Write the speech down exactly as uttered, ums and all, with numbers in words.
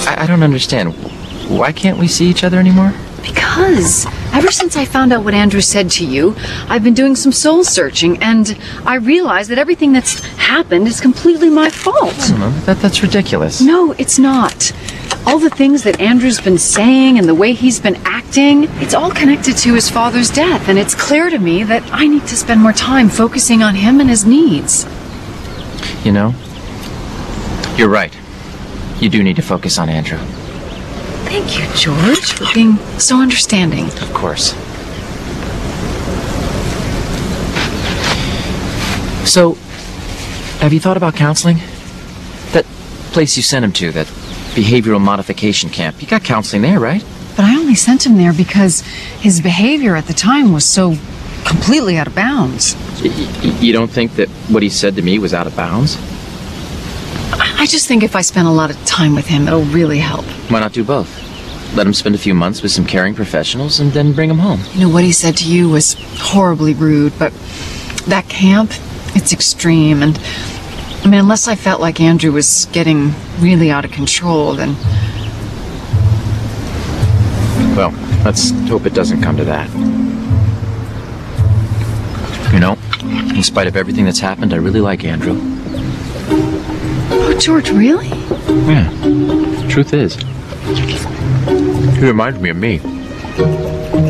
I, I don't understand. Why can't we see each other anymore? Because ever since I found out what Andrew said to you, I've been doing some soul searching, and I realized that everything that's happened is completely my fault. I don't know. That, that's ridiculous. No, it's not. All the things that Andrew's been saying and the way he's been acting, it's all connected to his father's death, and it's clear to me that I need to spend more time focusing on him and his needs. You know, you're right. You do need to focus on Andrew. Thank you, George, for being so understanding. Of course. So, have you thought about counseling? That place you sent him to, that behavioral modification camp. You got counseling there, right? But I only sent him there because his behavior at the time was so completely out of bounds. Y- y- you don't think that what he said to me was out of bounds? I just think if I spend a lot of time with him, it'll really help. Why not do both? Let him spend a few months with some caring professionals and then bring him home. You know, what he said to you was horribly rude, but that camp, it's extreme, and I mean, unless I felt like Andrew was getting really out of control, then... Well, let's hope it doesn't come to that. You know, in spite of everything that's happened, I really like Andrew. Oh, George, really? Yeah, truth is. He reminds me of me.